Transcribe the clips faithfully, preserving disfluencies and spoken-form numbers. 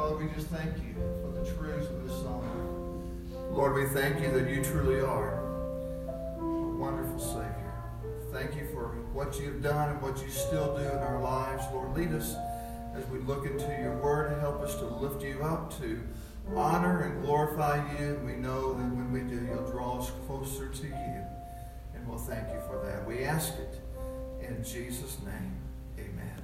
Lord, we just thank you for the truths of this song. Lord, we thank you that you truly are a wonderful Savior. Thank you for what you've done and what you still do in our lives. Lord, lead us as we look into your word. Help us to lift you up, to honor and glorify you. And we know that when we do, you'll draw us closer to you. And we'll thank you for that. We ask it in Jesus' name. Amen.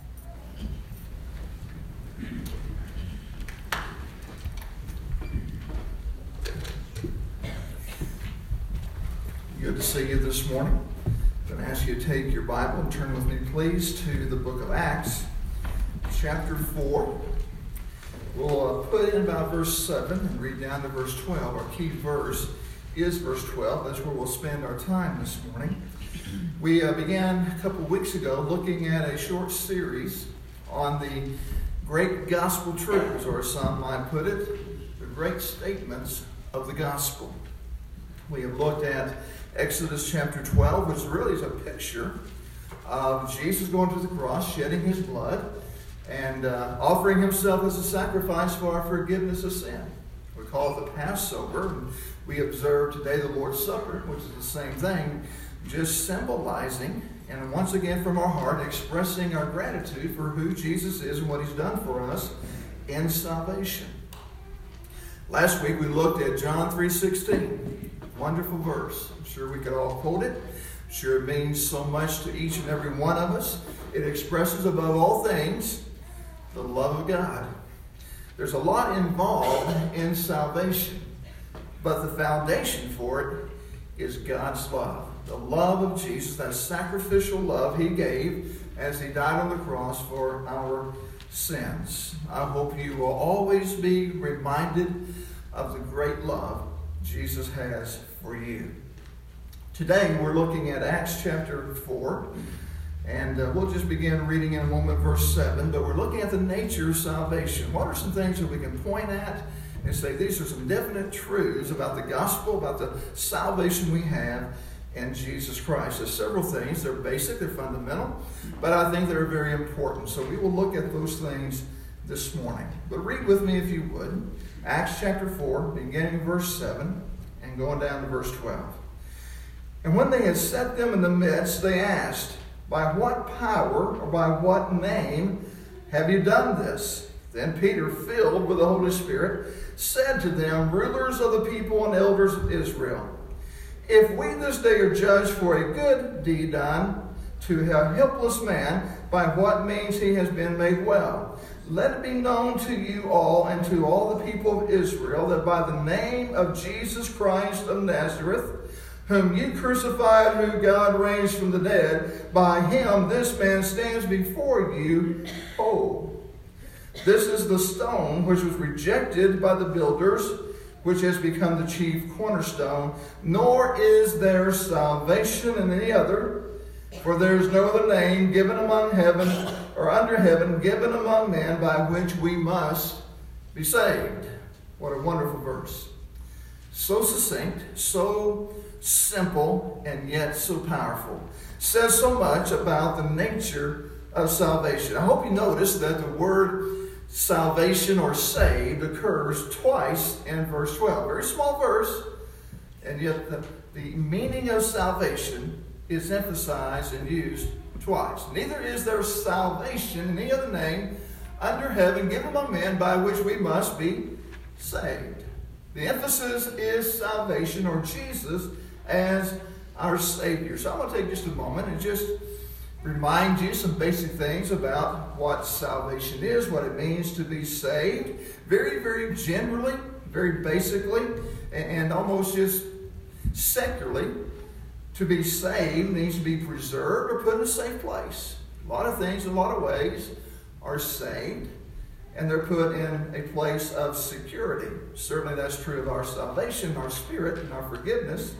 Good to see you this morning. I'm going to ask you to take your Bible and turn with me, please, to the book of Acts, chapter four. We'll uh, put in about verse seven and read down to verse twelve. Our key verse is verse twelve. That's where we'll spend our time this morning. We uh, began a couple weeks ago looking at a short series on the great gospel truths, or as some might put it, the great statements of the gospel. We have looked at Exodus chapter twelve, which really is a picture of Jesus going to the cross, shedding his blood, and uh, offering himself as a sacrifice for our forgiveness of sin. We call it the Passover, and we observe today the Lord's Supper, which is the same thing, just symbolizing, and once again from our heart, expressing our gratitude for who Jesus is and what he's done for us in salvation. Last week we looked at John three sixteen. Wonderful verse. I'm sure we could all quote it. I'm sure it means so much to each and every one of us. It expresses above all things the love of God. There's a lot involved in salvation, but the foundation for it is God's love. The love of Jesus, that sacrificial love he gave as he died on the cross for our sins. I hope you will always be reminded of the great love Jesus has for you. Today we're looking at Acts chapter four, and uh, we'll just begin reading in a moment verse seven, but we're looking at the nature of salvation. What are some things that we can point at and say these are some definite truths about the gospel, about the salvation we have in Jesus Christ? There's several things. They're basic, they're fundamental, but I think they're very important. So we will look at those things this morning. But read with me if you would. Acts chapter four, beginning verse seven, and going down to verse twelve. And when they had set them in the midst, they asked, by what power or by what name have you done this? Then Peter, filled with the Holy Spirit, said to them, rulers of the people and elders of Israel, if we this day are judged for a good deed done to a helpless man, by what means he has been made well, let it be known to you all and to all the people of Israel that by the name of Jesus Christ of Nazareth, whom you crucified, who God raised from the dead, by him this man stands before you whole. This is the stone which was rejected by the builders, which has become the chief cornerstone, nor is there salvation in any other, for there is no other name given among heaven or under heaven given among men by which we must be saved. What a wonderful verse. So succinct, so simple, and yet so powerful. Says so much about the nature of salvation. I hope you notice that the word salvation or saved occurs twice in verse twelve. Very small verse, and yet the, the meaning of salvation is emphasized and used twice. Neither is there salvation in any other name under heaven given among men by which we must be saved. The emphasis is salvation, or Jesus as our Savior. So I'm going to take just a moment and just remind you some basic things about what salvation is, what it means to be saved, very, very generally, very basically, and almost just secularly. To be saved means to be preserved or put in a safe place. A lot of things, in a lot of ways, are saved, and they're put in a place of security. Certainly that's true of our salvation, our spirit, and our forgiveness.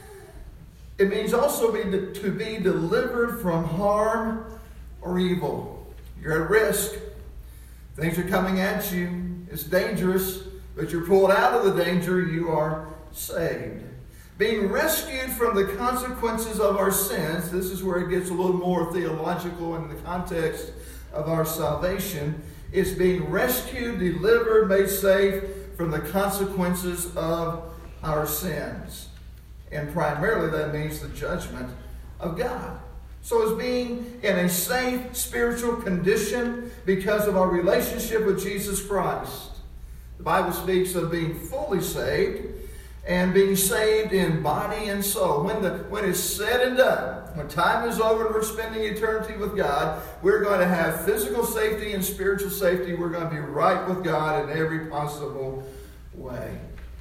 It means also be to be delivered from harm or evil. You're at risk. Things are coming at you. It's dangerous, but you're pulled out of the danger. You are saved. Being rescued from the consequences of our sins. This is where it gets a little more theological in the context of our salvation. It's being rescued, delivered, made safe from the consequences of our sins. And primarily that means the judgment of God. So it's being in a safe spiritual condition because of our relationship with Jesus Christ. The Bible speaks of being fully saved and being saved in body and soul. When, the, when it's said and done, when time is over and we're spending eternity with God, we're going to have physical safety and spiritual safety. We're going to be right with God in every possible way.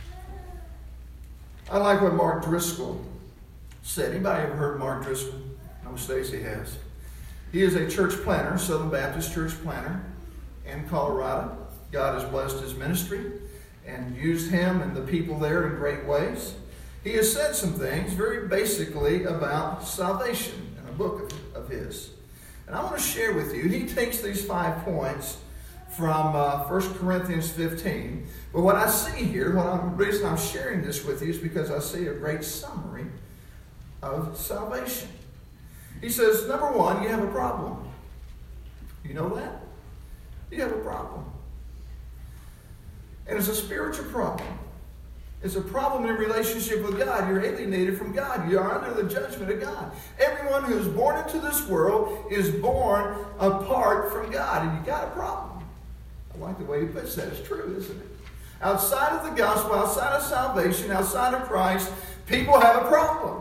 I like what Mark Driscoll said. Anybody ever heard of Mark Driscoll? No, Stacy has. He is a church planter, Southern Baptist church planter in Colorado. God has blessed his ministry and used him and the people there in great ways. He has said some things very basically about salvation in a book of, of his. And I want to share with you, he takes these five points from uh, First Corinthians fifteen. But what I see here, what I'm, the reason I'm sharing this with you is because I see a great summary of salvation. He says, number one, you have a problem. You know that? You have a problem. And it's a spiritual problem. It's a problem in relationship with God. You're alienated from God. You are under the judgment of God. Everyone who is born into this world is born apart from God. And you got a problem. I like the way he puts that. It's true, isn't it? Outside of the gospel, outside of salvation, outside of Christ, people have a problem.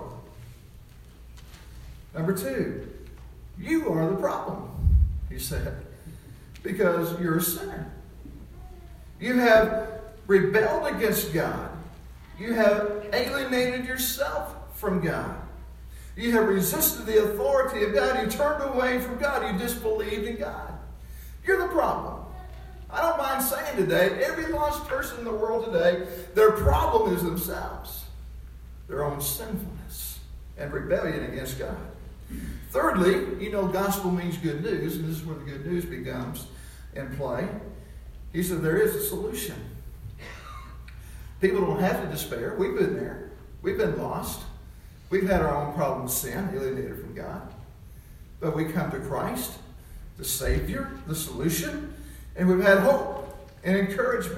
Number two, you are the problem, he said, because you're a sinner. You have rebelled against God. You have alienated yourself from God. You have resisted the authority of God. You turned away from God. You disbelieved in God. You're the problem. I don't mind saying today, every lost person in the world today, their problem is themselves. Their own sinfulness and rebellion against God. Thirdly, you know gospel means good news, and this is where the good news becomes in play. He said there is a solution. People don't have to despair. We've been there. We've been lost. We've had our own problem with sin, alienated from God. But we come to Christ, the Savior, the solution, and we've had hope and encouragement.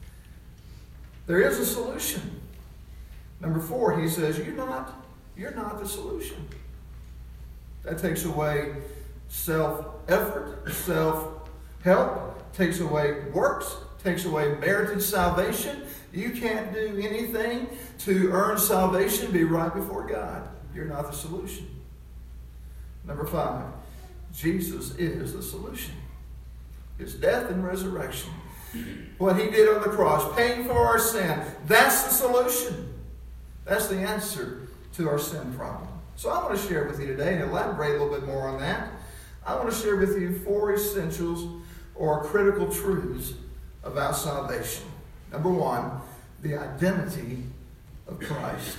There is a solution. Number four, he says, you're not, you're not the solution. That takes away self-effort, self-help, takes away works, takes away merited salvation. You can't do anything to earn salvation, be right before God. You're not the solution. Number five, Jesus is the solution. His death and resurrection. What he did on the cross, paying for our sin, that's the solution. That's the answer to our sin problem. So I want to share with you today and elaborate a little bit more on that. I want to share with you four essentials or critical truths about salvation. Number one, the identity of Christ.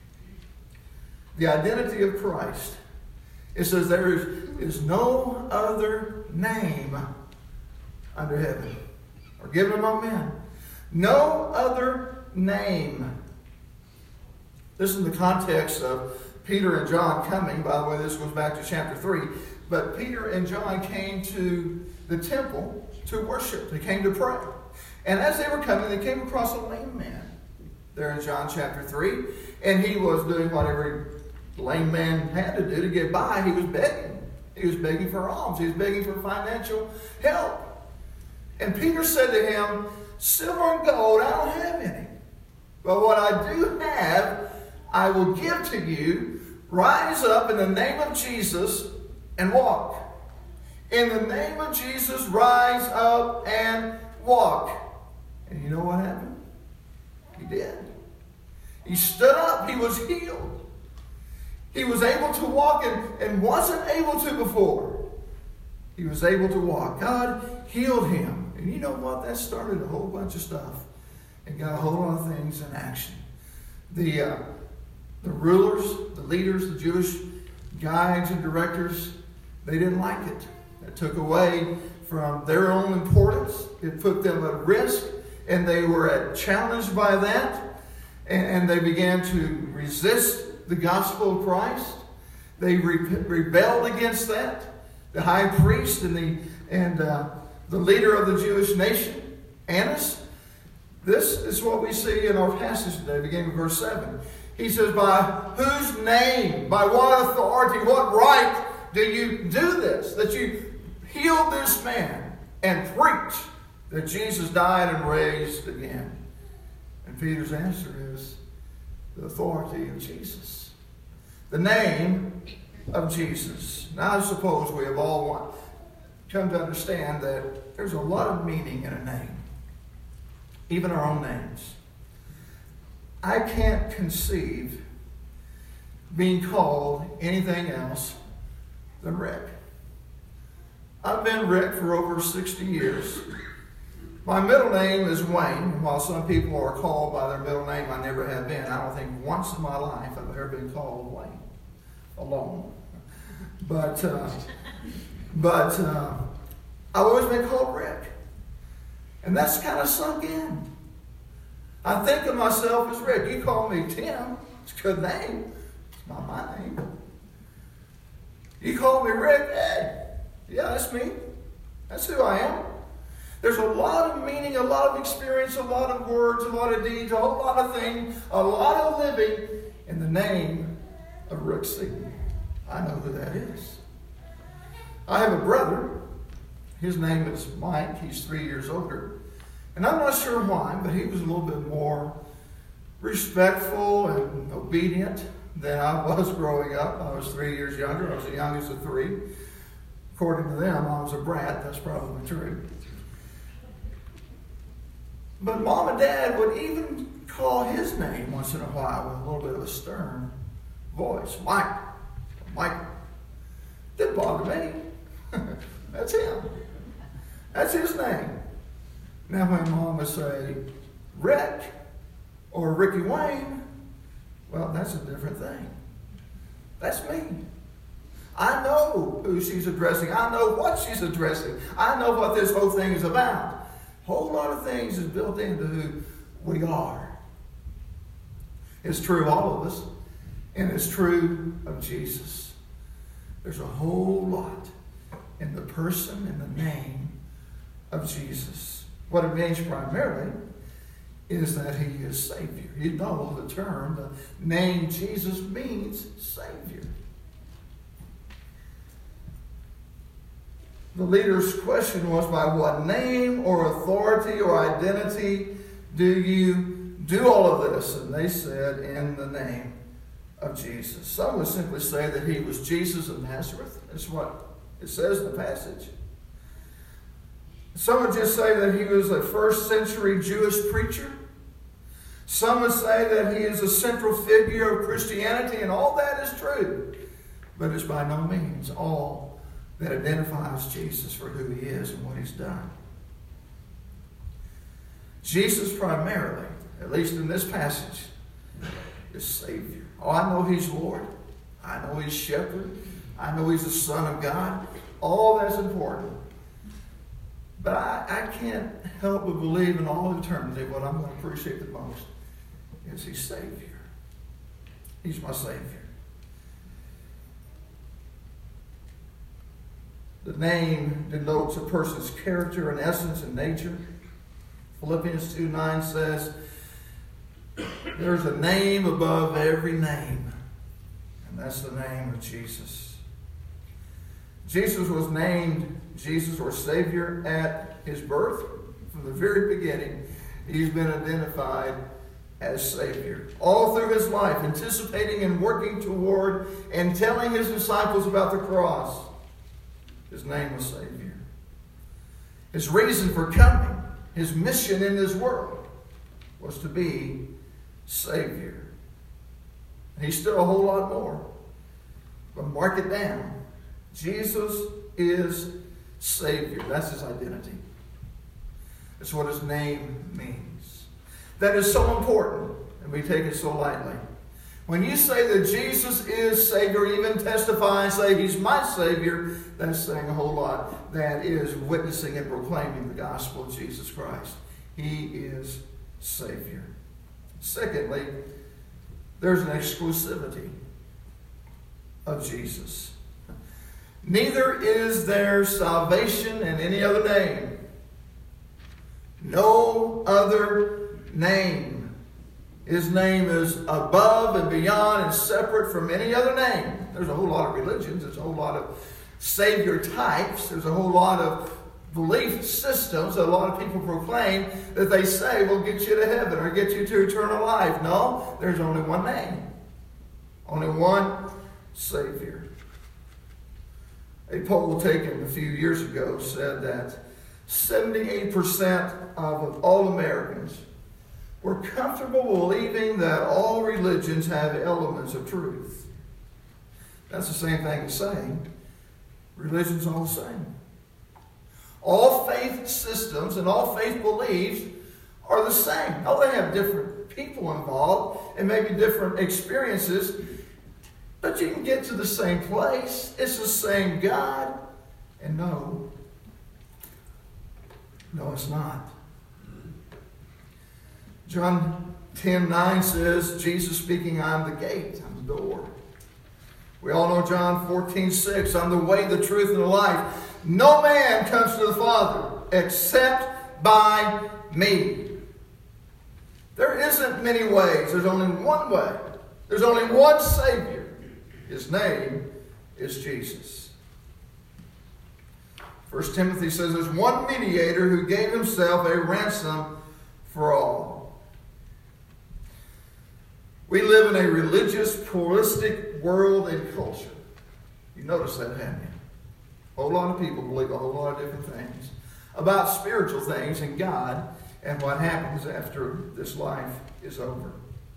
The identity of Christ. It says there is, is no other name under heaven or given among men. No other name. This is in the context of Peter and John coming. By the way, this goes back to chapter three. But Peter and John came to the temple to worship. They came to pray. And as they were coming, they came across a lame man there in John chapter three. And he was doing what every lame man had to do to get by. He was begging. He was begging for alms. He was begging for financial help. And Peter said to him, silver and gold, I don't have any. But what I do have, I will give to you. Rise up in the name of Jesus and walk. In the name of Jesus, rise up and walk. And you know what happened? He did. He stood up. He was healed. He was able to walk and, and wasn't able to before. He was able to walk. God healed him. And you know what? That started a whole bunch of stuff. And got a whole lot of things in action. The, uh, the rulers, the leaders, the Jewish guides and directors, they didn't like it. It took away from their own importance. It put them at risk. And they were challenged by that. And, and they began to resist the gospel of Christ. They re- rebelled against that. The high priest and the and uh, the leader of the Jewish nation, Annas. This is what we see in our passage today, beginning with verse seven. He says, by whose name, by what authority, what right do you do this? That you healed this man and preached that Jesus died and raised again. And Peter's answer is the authority of Jesus. The name of Jesus. Now I suppose we have all want, come to understand that there's a lot of meaning in a name. Even our own names. I can't conceive being called anything else than Rick. I've been Rick for over sixty years. My middle name is Wayne, and while some people are called by their middle name, I never have been. I don't think once in my life I've ever been called Wayne alone. But, uh, but uh, I've always been called Rick. And that's kind of sunk in. I think of myself as Rick. You call me Tim. It's a good name. It's not my name. You call me Rick. Hey, yeah, that's me. That's who I am. There's a lot of meaning, a lot of experience, a lot of words, a lot of deeds, a whole lot of things, a lot of living in the name of Rick Seaton. I know who that is. I have a brother. His name is Mike. He's three years older. And I'm not sure why, but he was a little bit more respectful and obedient than I was growing up. I was three years younger. I was the youngest of three. According to them, I was a brat. That's probably true. But Mom and Dad would even call his name once in a while with a little bit of a stern voice. Mike. Mike. Didn't bother me. That's him. That's his name. Now when Mom would say Rick or Ricky Wayne, well, that's a different thing. That's me. I know who she's addressing. I know what she's addressing. I know what this whole thing is about. A whole lot of things is built into who we are. It's true of all of us, and it's true of Jesus. There's a whole lot in the person and the name of Jesus. What it means primarily is that he is Savior. You know the term, the name Jesus means Savior. The leader's question was, by what name or authority or identity do you do all of this? And they said, in the name of Jesus. Some would simply say that he was Jesus of Nazareth. That's what it says in the passage. Some would just say that he was a first century Jewish preacher. Some would say that he is a central figure of Christianity, and all that is true. But it's by no means all that identifies Jesus for who he is and what he's done. Jesus primarily, at least in this passage, is Savior. Oh, I know he's Lord. I know he's Shepherd. I know he's the Son of God. All that's important. But I, I can't help but believe in all eternity what I'm going to appreciate the most is he's Savior. He's my Savior. The name denotes a person's character and essence and nature. Philippians two nine says, there's a name above every name, and that's the name of Jesus. Jesus was named Jesus or Savior at his birth. From the very beginning, he's been identified as Savior. All through his life, anticipating and working toward and telling his disciples about the cross, his name was Savior. His reason for coming, his mission in this world, was to be Savior. And he's still a whole lot more. But mark it down. Jesus is Savior. That's his identity. That's what his name means. That is so important, and we take it so lightly. When you say that Jesus is Savior, even testify and say he's my Savior, that's saying a whole lot. That is witnessing and proclaiming the gospel of Jesus Christ. He is Savior. Secondly, there's an exclusivity of Jesus. Neither is there salvation in any other name. No other name. His name is above and beyond and separate from any other name. There's a whole lot of religions. There's a whole lot of Savior types. There's a whole lot of belief systems that a lot of people proclaim that they say will get you to heaven or get you to eternal life. No, there's only one name. Only one Savior. A poll taken a few years ago said that seventy-eight percent of all Americans were comfortable believing that all religions have elements of truth. That's the same thing as saying religion's all the same. All faith systems and all faith beliefs are the same. Oh, they have different people involved and maybe different experiences, but you can get to the same place. It's the same God. And no, no, it's not. John ten nine says, Jesus speaking, I'm the gate, I'm the door. We all know John fourteen six, I'm the way, the truth, and the life. No man comes to the Father except by me. There isn't many ways. There's only one way. There's only one Savior. His name is Jesus. First Timothy says there's one mediator who gave himself a ransom for all. We live in a religious, pluralistic world and culture. You notice that, haven't you? A whole lot of people believe a whole lot of different things about spiritual things and God and what happens after this life is over.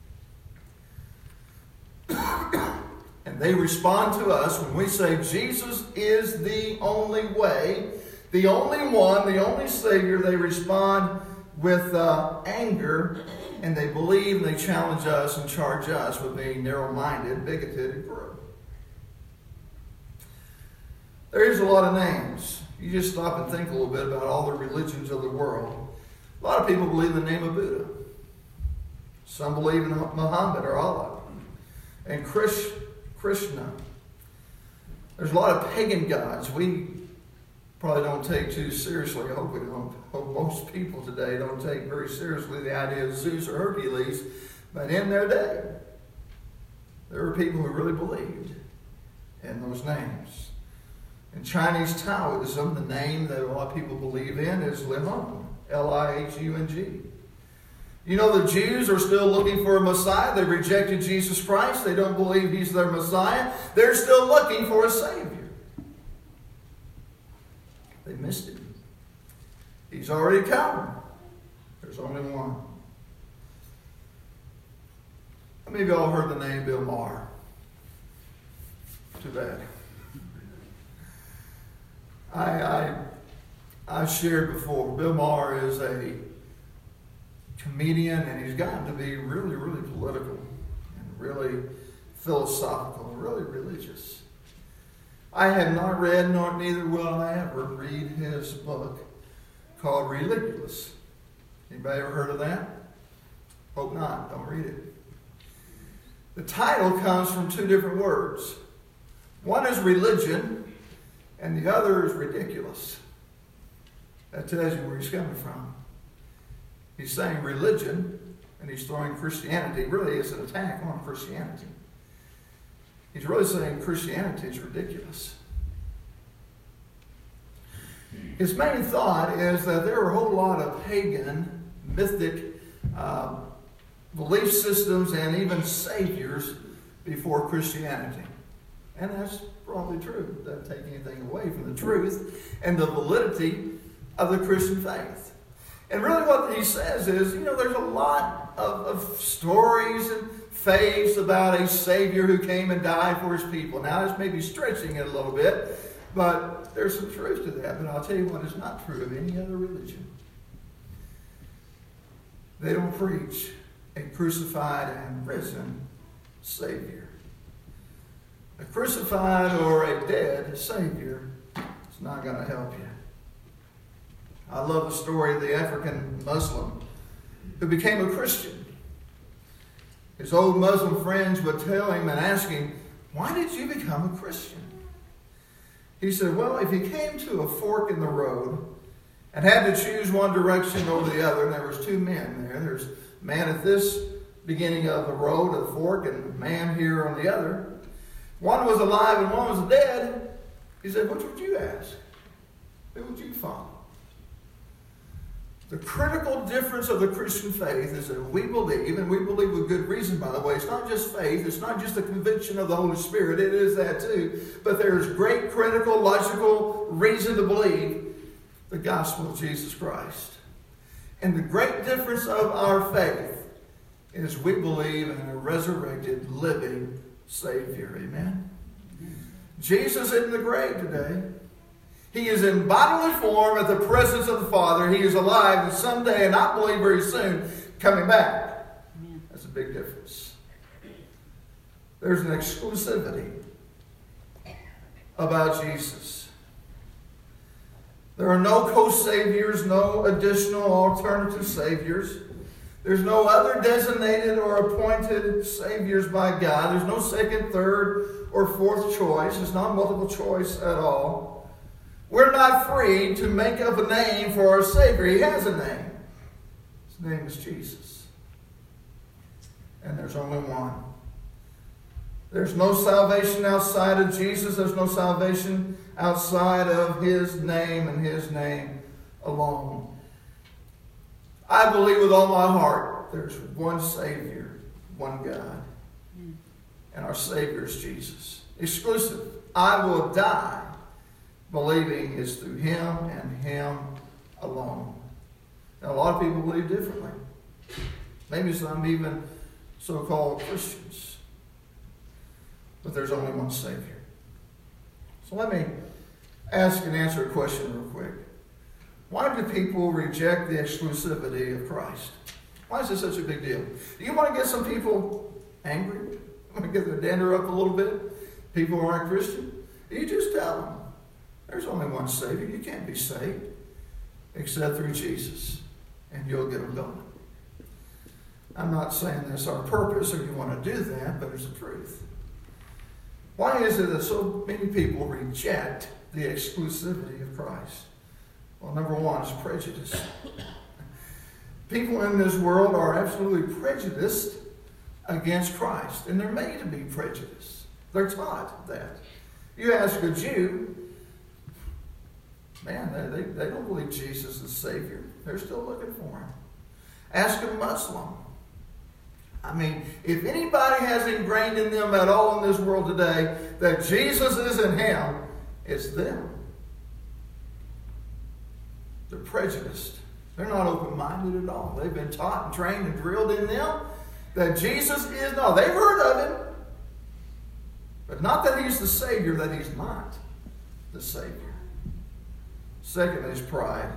And they respond to us when we say Jesus is the only way, the only one, the only Savior. They respond with uh, anger, and they believe and they challenge us and charge us with being narrow-minded, bigoted, and cruel. There is a lot of names. You just stop and think a little bit about all the religions of the world. A lot of people believe in the name of Buddha. Some believe in Muhammad or Allah. And Krish, Krishna. There's a lot of pagan gods we probably don't take too seriously. I hope we don't. I hope most people today don't take very seriously the idea of Zeus or Hercules. But in their day, there were people who really believed in those names. In Chinese Taoism, the name that a lot of people believe in is Lihun, L I H U N G. You know, the Jews are still looking for a Messiah. They rejected Jesus Christ. They don't believe He's their Messiah. They're still looking for a Savior. They missed Him. He's already come. There's only one. How many of y'all heard the name Bill Maher? Too bad. I, I, I shared before, Bill Maher is a comedian, and he's gotten to be really, really political and really philosophical and really religious. I have not read, nor neither will I ever read his book called Religulous. Anybody ever heard of that? Hope not. Don't read it. The title comes from two different words. One is religion, and the other is ridiculous. That tells you where he's coming from. He's saying religion, and he's throwing Christianity. Really, it's an attack on Christianity. He's really saying Christianity is ridiculous. His main thought is that there are a whole lot of pagan, mythic uh, belief systems and even saviors before Christianity. And that's probably true. It doesn't take anything away from the truth and the validity of the Christian faith. And really what he says is, you know, there's a lot of, of stories and faiths about a Savior who came and died for His people. Now, this may be stretching it a little bit, but there's some truth to that. But I'll tell you what is not true of any other religion. They don't preach a crucified and risen Savior. A crucified or a dead Savior is not going to help you. I love the story of the African Muslim who became a Christian. His old Muslim friends would tell him and ask him, "Why did you become a Christian?" He said, well, if you came to a fork in the road and had to choose one direction over the other, and there was two men there. There's a man at this beginning of the road, of the fork, and a man here on the other. One was alive and one was dead. He said, which would you ask? Who would you follow? The critical difference of the Christian faith is that we believe, and we believe with good reason, by the way, it's not just faith, it's not just the conviction of the Holy Spirit, it is that too, but there's great critical, logical reason to believe the gospel of Jesus Christ. And the great difference of our faith is we believe in a resurrected, living Savior. Amen? Jesus is in the grave today. He is in bodily form at the presence of the Father. He is alive, and someday, and I believe very soon, coming back. Amen. That's a big difference. There's an exclusivity about Jesus. There are no co-saviors, no additional alternative saviors. There's no other designated or appointed saviors by God. There's no second, third, or fourth choice. It's not multiple choice at all. We're not free to make up a name for our Savior. He has a name. His name is Jesus. And there's only one. There's no salvation outside of Jesus. There's no salvation outside of His name and His name alone. I believe with all my heart there's one Savior, one God. And our Savior is Jesus. Exclusive. I will die believing is through Him and Him alone. Now, a lot of people believe differently. Maybe some even so-called Christians. But there's only one Savior. So let me ask and answer a question real quick. Why do people reject the exclusivity of Christ? Why is this such a big deal? Do you want to get some people angry? Want to get their dander up a little bit? People who aren't Christian? You just tell them. There's only one Savior. You can't be saved except through Jesus. And you'll get them going. I'm not saying that's our purpose or you want to do that, but it's the truth. Why is it that so many people reject the exclusivity of Christ? Well, number one is prejudice. People in this world are absolutely prejudiced against Christ. And they're made to be prejudiced. They're taught that. You ask a Jew, man, they, they, they don't believe Jesus is Savior. They're still looking for Him. Ask a Muslim. I mean, if anybody has ingrained in them at all in this world today that Jesus isn't Him, it's them. They're prejudiced. They're not open-minded at all. They've been taught and trained and drilled in them that Jesus is not. They've heard of Him, but not that He's the Savior, that He's not the Savior. Second is pride.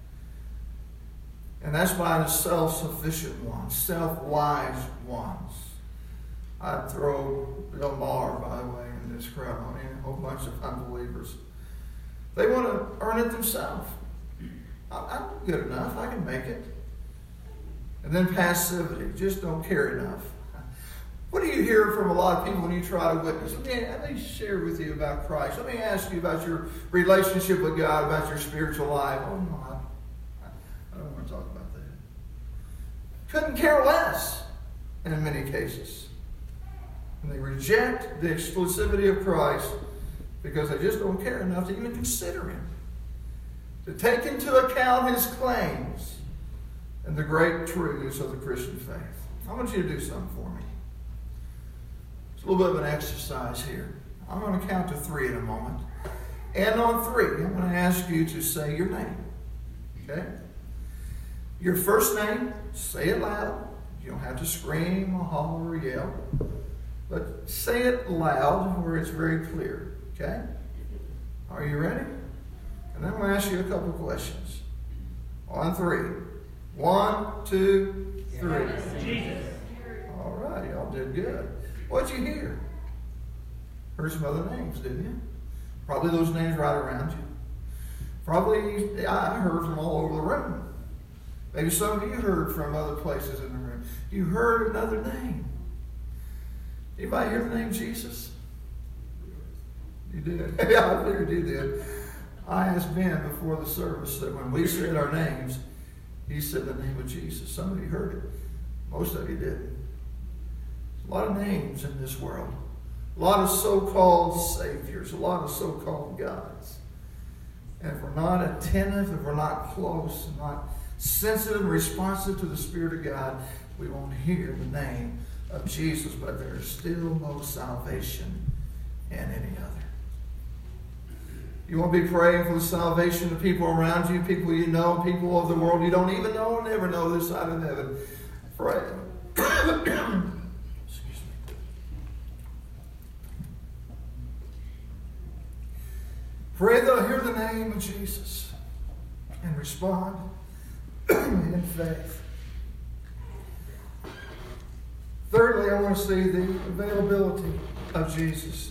And that's by the self-sufficient ones, self-wise ones. I'd throw Bill Maher, by the way, in this crowd. I mean, a whole bunch of unbelievers. They want to earn it themselves. I'm good enough. I can make it. And then passivity. Just don't care enough. What do you hear from a lot of people when you try to witness? Let me, let me share with you about Christ. Let me ask you about your relationship with God, about your spiritual life. Oh, no, I, I don't want to talk about that. Couldn't care less in many cases. And they reject the exclusivity of Christ because they just don't care enough to even consider Him, to take into account His claims and the great truths of the Christian faith. I want you to do something for me. It's a little bit of an exercise here. I'm going to count to three in a moment. And on three, I'm going to ask you to say your name. Okay? Your first name, say it loud. You don't have to scream or holler or yell. But say it loud where it's very clear. Okay? Are you ready? And then I'm going to ask you a couple of questions. On three. One, two, three. Jesus. All right, y'all did good. What'd you hear? Heard some other names, didn't you? Probably those names right around you. Probably I heard from all over the room. Maybe some of you heard from other places in the room. You heard another name. Anybody hear the name Jesus? You did? Yeah, I figured you did. I asked Ben before the service that when we said our names, he said the name of Jesus. Some of you heard it. Most of you didn't. A lot of names in this world. A lot of so-called saviors. A lot of so-called gods. And if we're not attentive, if we're not close, and not sensitive and responsive to the Spirit of God, we won't hear the name of Jesus. But there is still no salvation in any other. You want to be praying for the salvation of people around you, people you know, people of the world you don't even know or never know this side of heaven. Pray. Excuse me. Pray they'll hear the name of Jesus and respond in faith. Thirdly, I want to see the availability of Jesus.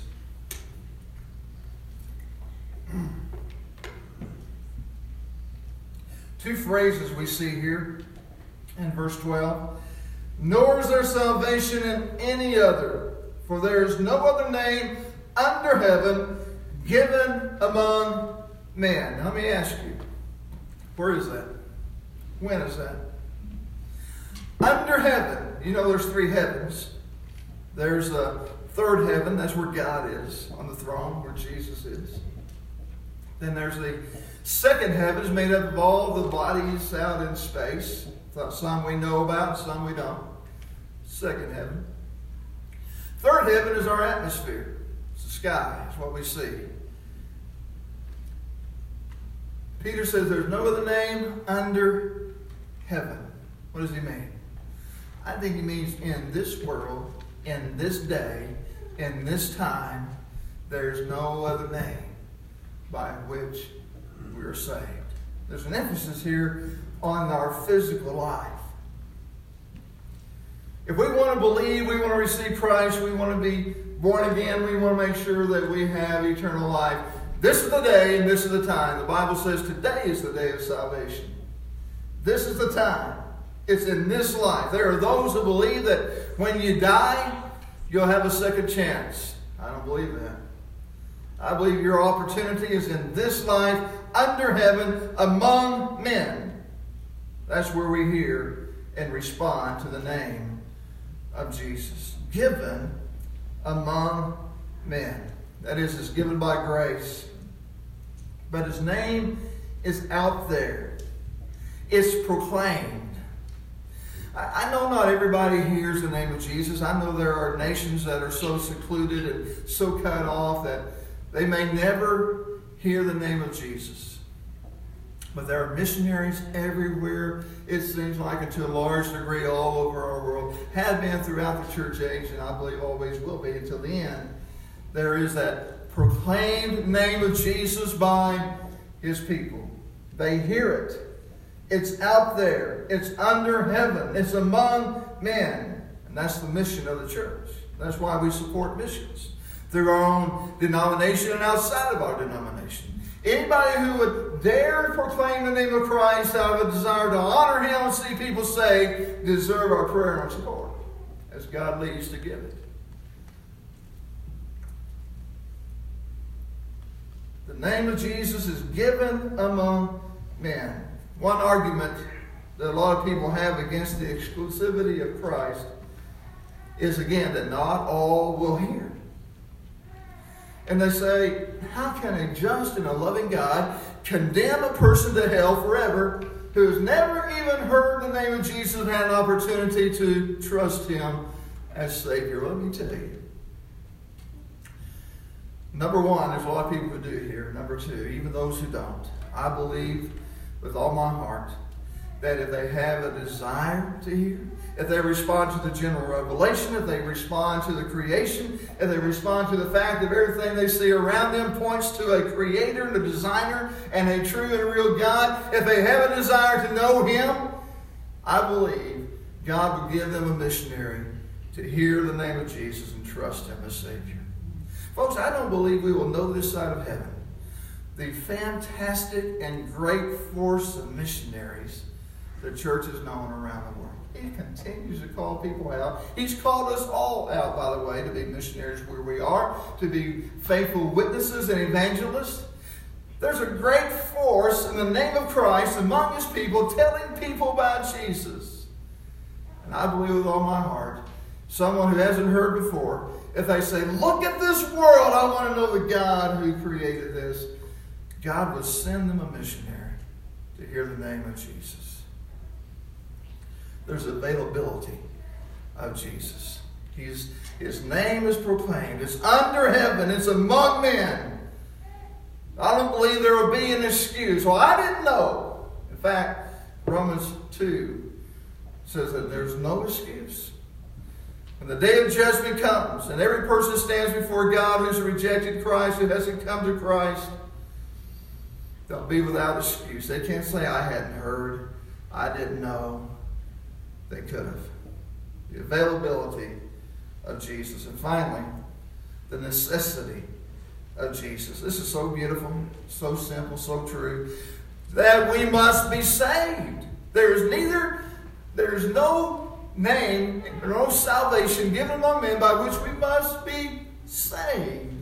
Two phrases we see here in verse twelve. Nor is there salvation in any other, for there is no other name under heaven given among men. Now, let me ask you, where is that? When is that? Under heaven. You know there's three heavens. There's a third heaven, that's where God is on the throne, where Jesus is. Then there's the second heaven, is made up of all the bodies out in space. Some we know about, some we don't. Second heaven. Third heaven is our atmosphere. It's the sky. It's what we see. Peter says there's no other name under heaven. What does he mean? I think he means in this world, in this day, in this time, there's no other name by which we are saved. There's an emphasis here on our physical life. If we want to believe, we want to receive Christ, we want to be born again, we want to make sure that we have eternal life. This is the day and this is the time. The Bible says today is the day of salvation. This is the time. It's in this life. There are those who believe that when you die, you'll have a second chance. I don't believe that. I believe your opportunity is in this life, under heaven, among men. That's where we hear and respond to the name of Jesus. Given among men. That is, it's given by grace. But his name is out there. It's proclaimed. I know not everybody hears the name of Jesus. I know there are nations that are so secluded and so cut off that they may never hear the name of Jesus. But there are missionaries everywhere, it seems like, and to a large degree all over our world. Have been throughout the church age, and I believe always will be until the end. There is that proclaimed name of Jesus by his people. They hear it. It's out there. It's under heaven. It's among men. And that's the mission of the church. That's why we support missions through our own denomination and outside of our denomination. Anybody who would dare proclaim the name of Christ out of a desire to honor him and see people saved deserve our prayer and our support as God leads to give it. The name of Jesus is given among men. One argument that a lot of people have against the exclusivity of Christ is, again, that not all will hear. And they say, how can a just and a loving God condemn a person to hell forever who has never even heard the name of Jesus and had an opportunity to trust him as Savior? Let me tell you. Number one, there's a lot of people who do here. Number two, even those who don't. I believe with all my heart that if they have a desire to hear, if they respond to the general revelation, if they respond to the creation, if they respond to the fact that everything they see around them points to a creator and a designer and a true and real God, if they have a desire to know him, I believe God will give them a missionary to hear the name of Jesus and trust him as Savior. Folks, I don't believe we will know this side of heaven the fantastic and great force of missionaries the church is known around the world. He continues to call people out. He's called us all out, by the way, to be missionaries where we are, to be faithful witnesses and evangelists. There's a great force in the name of Christ among His people telling people about Jesus. And I believe with all my heart, someone who hasn't heard before, if they say, look at this world, I want to know the God who created this, God will send them a missionary to hear the name of Jesus. There's availability of Jesus. He's, his name is proclaimed. It's under heaven. It's among men. I don't believe there will be an excuse. Well, I didn't know. In fact, Romans two says that there's no excuse. When the day of judgment comes and every person stands before God who's rejected Christ, who hasn't come to Christ, they'll be without excuse. They can't say, I hadn't heard. I didn't know. They could have. The availability of Jesus. And finally, the necessity of Jesus. This is so beautiful, so simple, so true. That we must be saved. There is neither, there is no name, no salvation given among men by which we must be saved.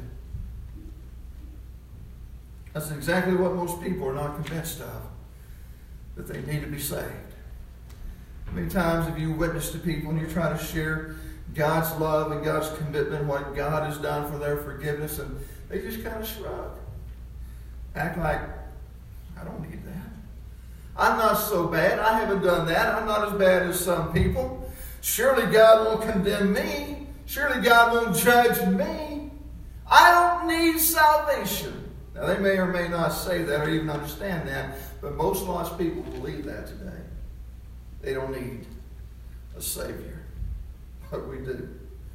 That's exactly what most people are not convinced of. That they need to be saved. How many times have you witnessed to people and you try to share God's love and God's commitment, what God has done for their forgiveness, and they just kind of shrug. Act like, I don't need that. I'm not so bad. I haven't done that. I'm not as bad as some people. Surely God won't condemn me. Surely God won't judge me. I don't need salvation. Now, they may or may not say that or even understand that, but most lost people believe that today. They don't need a Savior. But we do.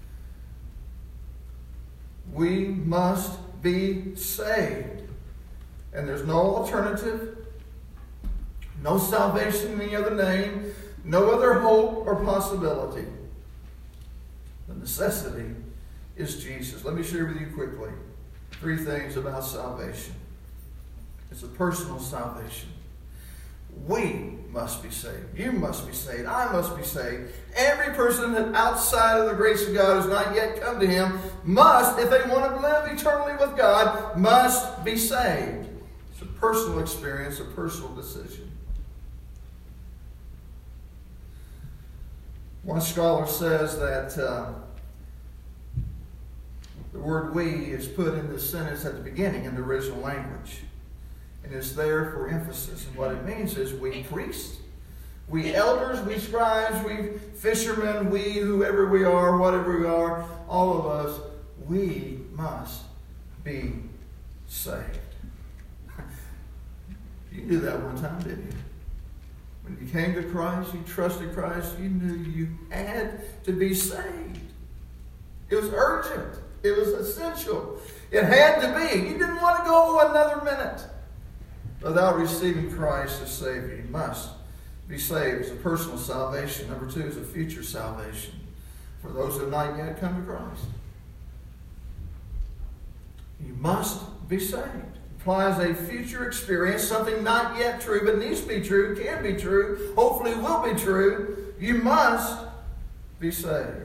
We must be saved. And there's no alternative. No salvation in any other name. No other hope or possibility. The necessity is Jesus. Let me share with you quickly three things about salvation. It's a personal salvation. We must be saved. You must be saved. I must be saved. Every person that outside of the grace of God has not yet come to Him must, if they want to live eternally with God, must be saved. It's a personal experience, a personal decision. One scholar says that uh, the word we is put in the sentence at the beginning in the original language. And it's there for emphasis. And what it means is we priests, we elders, we scribes, we fishermen, we whoever we are, whatever we are, all of us, we must be saved. You knew that one time, didn't you? When you came to Christ, you trusted Christ, you knew you had to be saved. It was urgent. It was essential. It had to be. You didn't want to go another minute without receiving Christ as Savior. You must be saved. It's a personal salvation. Number two is a future salvation for those who have not yet come to Christ. You must be saved. It implies a future experience, something not yet true, but needs to be true, can be true, hopefully will be true. You must be saved.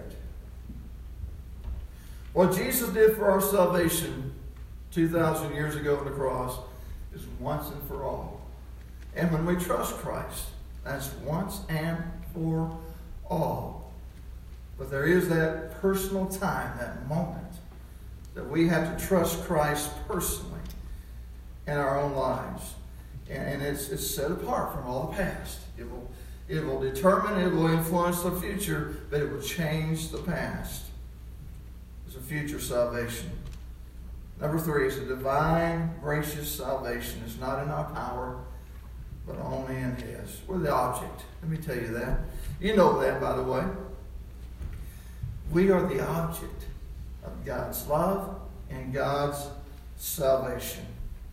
What Jesus did for our salvation two thousand years ago on the cross is once and for all. And when we trust Christ, that's once and for all. But there is that personal time, that moment, that we have to trust Christ personally in our own lives. And, and it's, it's set apart from all the past. It will, it will determine, it will influence the future, but it will change the past. It's a future salvation. Number three is a divine, gracious salvation. It's not in our power, but only in His. We're the object. Let me tell you that. You know that, by the way. We are the object of God's love and God's salvation.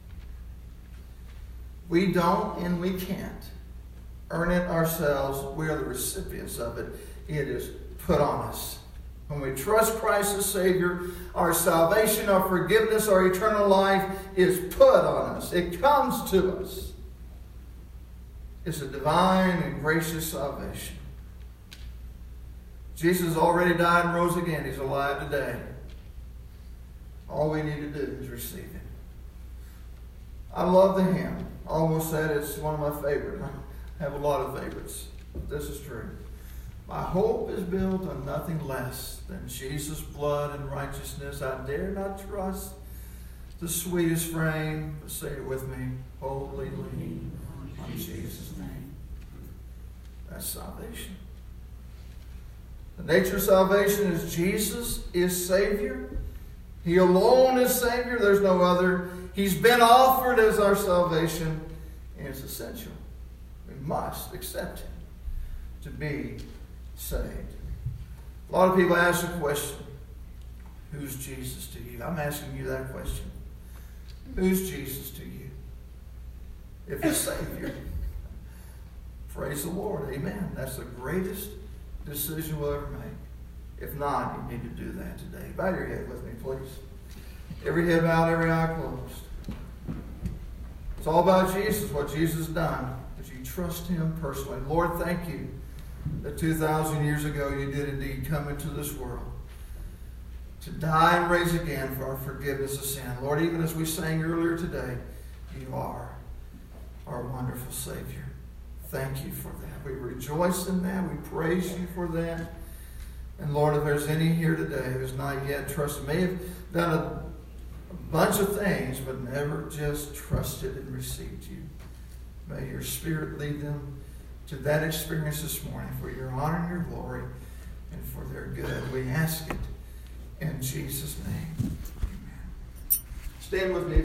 We don't and we can't earn it ourselves. We are the recipients of it. It is put on us. When we trust Christ as Savior, our salvation, our forgiveness, our eternal life is put on us. It comes to us. is a divine and gracious salvation. Jesus already died and rose again. He's alive today. All we need to do is receive Him. I love the hymn. I almost said it's one of my favorites. I have a lot of favorites. But this is true. My hope is built on nothing less than Jesus' blood and righteousness. I dare not trust the sweetest frame. But say it with me. Wholly lean on Jesus' name. That's salvation. The nature of salvation is Jesus is Savior. He alone is Savior. There's no other. He's been offered as our salvation, and it's essential. We must accept Him to be saved. A lot of people ask the question, who's Jesus to you? I'm asking you that question. Who's Jesus to you? If He's Savior, praise the Lord. Amen. That's the greatest decision we'll ever make. If not, you need to do that today. Bow your head with me, please. Every head bowed, every eye closed. It's all about Jesus, what Jesus has done. As you trust Him personally. Lord, thank you that two thousand years ago you did indeed come into this world to die and raise again for our forgiveness of sin. Lord, even as we sang earlier today, you are our wonderful Savior. Thank you for that. We rejoice in that. We praise you for that. And Lord, if there's any here today who's not yet trusted, may have done a, a bunch of things, but never just trusted and received you. May your Spirit lead them to that experience this morning for your honor and your glory and for their good. We ask it in Jesus' name. Amen. Stand with me.